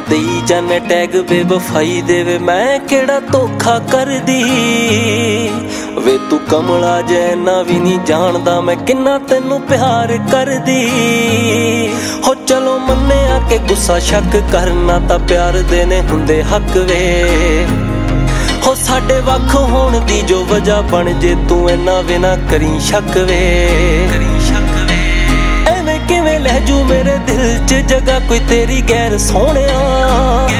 देई जाने टैग बेवफाई दे वे मैं केड़ा धोखा कर दी वे तू कमला जैना भी नहीं जानदा मैं किन्ना तेनू प्यार कर दी हो चलो मन्ने आके गुस्सा शक करना तां प्यार देने हुंदे हक वे हो साडे वख होण दी जो वजह बन जे तू इन्ना वे ना करी शक वे एवें किवें लह जू मेरे दिल च जगह कोई तेरी गैर सोहणिया